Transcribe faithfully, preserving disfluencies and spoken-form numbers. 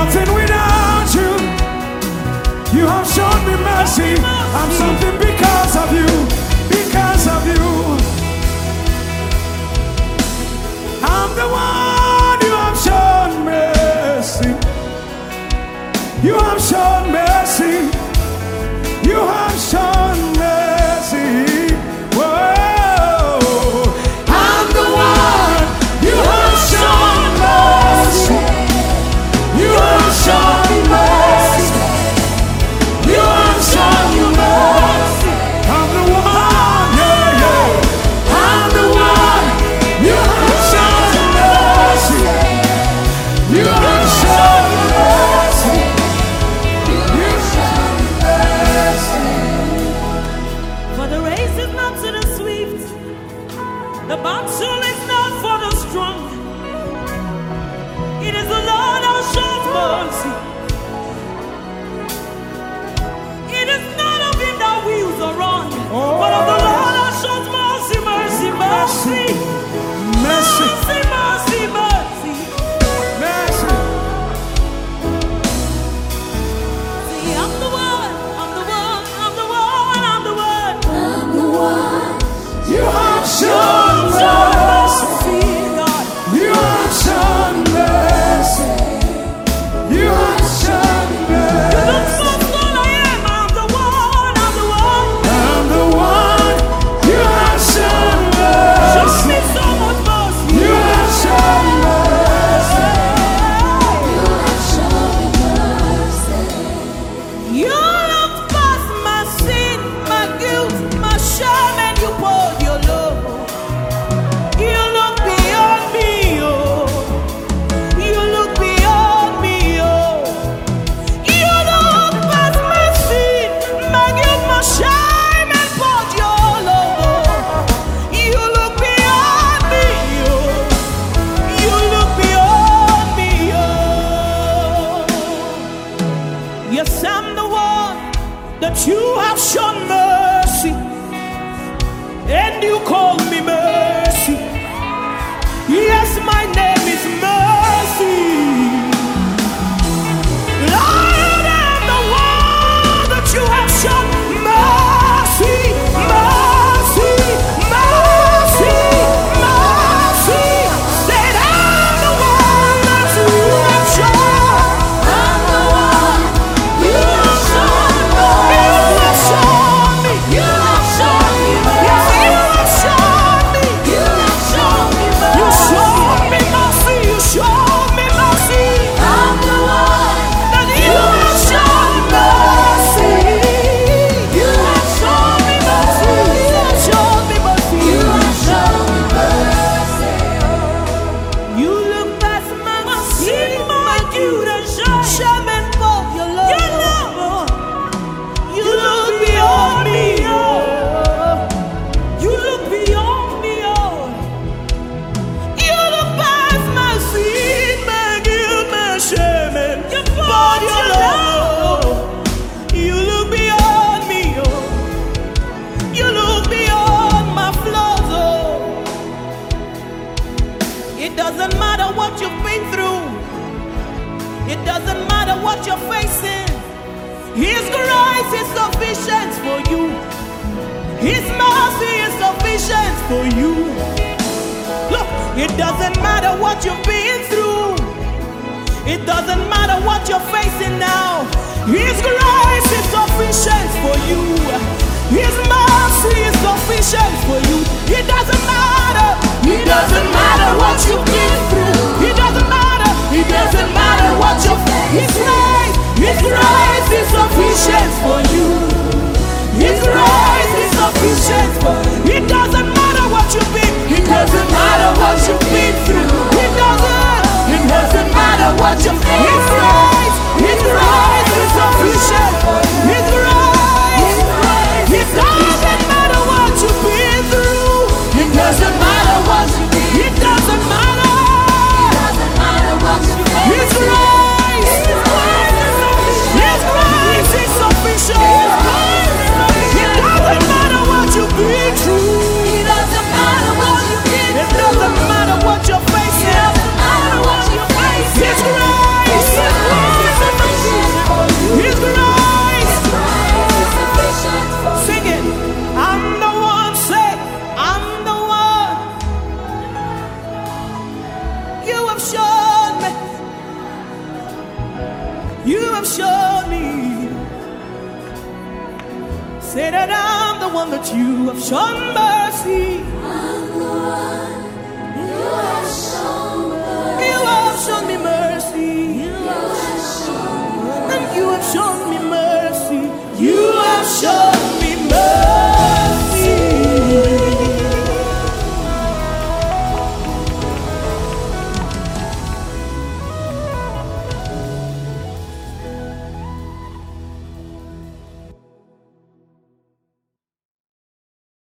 nothing without you. You have shown me mercy. I'm something because of you, because of you. I'm the one you have shown mercy. You have shown mercy. You have shown mercy. Whoa. I'm the one you have shown mercy. You have shown mercy. You have shown mercy. I'm the one, yeah, yeah. I'm the one you have shown mercy. You have shown mercy. You shown mercy. For the race is not to the swift, the battle is not for the strong. It is the Lord who shows mercy. It is not of him that wills or run, Oh. but of the Lord that shows mercy, mercy, mercy, Mercy. mercy, mercy, mercy. Mercy. See, I'm the one, I'm the one, I'm the one, I'm the one. I'm the one. You have shown mercy. You have shown mercy. You have shown mercy. I'm the one. You have shown mercy. You have shown mercy. You have shown mercy. You look past my sin, my guilt, my shame, and you poured your love. You look beyond me, oh. You look beyond me, oh. You look past my sin, my guilt, my shame, and poured your love. You look beyond me, oh. You look beyond me, oh. Yes, I'm the one that you have shown mercy, and you call me mercy. Yes, my name is mercy. Lord, I'm the one that you have shown mercy, mercy, mercy, mercy. Said I'm the one that you have shown. I'm the one. You have shown You mercy. have shown me. You have shown me Yes, mercy. you have shown me. You have shown me You mercy. showed me mercy. You showed me mercy. I'm the one. That you have shown mercy. You have shown me mercy. You have shown me mercy. You have shown me mercy. You look past my sin, my guilt and shame, and for your love. Your love. You look beyond me, oh. You look beyond me, oh. You look past my sin, my guilt, my shame, and for your love. You look beyond me, oh. You look beyond my flaws, oh. It doesn't matter what you've been through. It doesn't matter what you're facing. His grace is sufficient for you. His mercy is sufficient for you. Look, it doesn't matter what you've been through. It doesn't matter what you're facing now. His grace is sufficient for you. His mercy is sufficient for you. It doesn't matter. It doesn't matter what you've been through. It doesn't matter. It doesn't matter what you His face. grace, His grace is sufficient for you. His grace is sufficient for you. It doesn't matter what you've been. It doesn't matter what you've been through. It doesn't. It doesn't matter what you His face. grace, His grace is sufficient. His grace, His grace it doesn't matter what you've been the one that you have shown mercy. You have shown me mercy. And you have shown me mercy. You have shown